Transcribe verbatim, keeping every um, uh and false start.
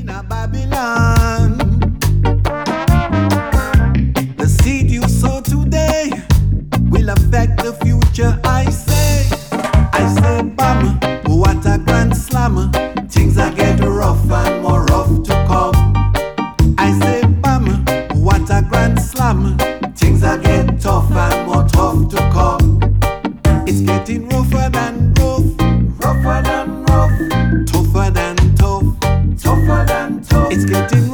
in a Babylon. The seed you sow today will affect the future, I say. I say, bam, what a grand slam. Things are getting rough and more rough to come. I say, bam, what a grand slam. Things are getting tough and more tough to come. It's getting rougher than rough, rougher than rough, tougher than tough, tougher than tough. It's getting